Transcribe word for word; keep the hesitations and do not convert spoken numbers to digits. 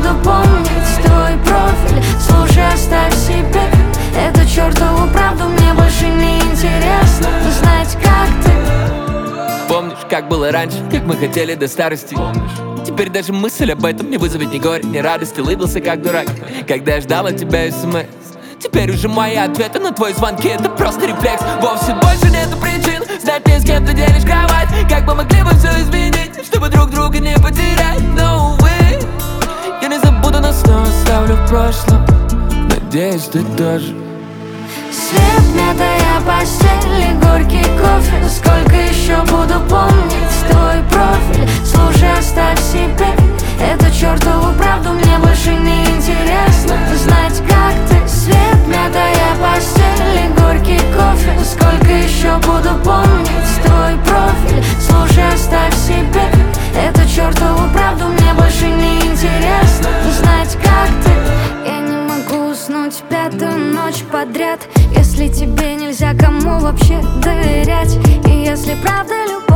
буду помнить твой профиль. Слушай, оставь себе эту чертову правду, мне больше не интересно знать, как ты. Помнишь, как было раньше, как мы хотели до старости? Помнишь? Теперь даже мысль об этом не вызовет ни горя, ни радости. Улыбился как дурак, когда я ждал от тебя смс. Теперь уже мои ответы на твои звонки — это просто рефлекс. Вовсе больше нету причин знать мне, с кем ты делишь кровать. Как бы могли бы все изменить, чтобы друг друга не потерять. No way. Я не забуду, но снова оставлю в прошлом. Надеюсь, ты тоже. Свет, мятая постель и горький кофе. Сколько еще буду помнить твой профиль? Слушай, оставь себе эту чертову правду, мне больше не интересно знать, как ты. Свет, мятая постель и горький кофе. Сколько еще буду помнить твой профиль? Слушай, оставь себе эту чертову правду, мне больше не интересно знать, как ты. Я не могу уснуть пятую ночь подряд, если тебе нельзя кому вообще доверять. И если правда любовь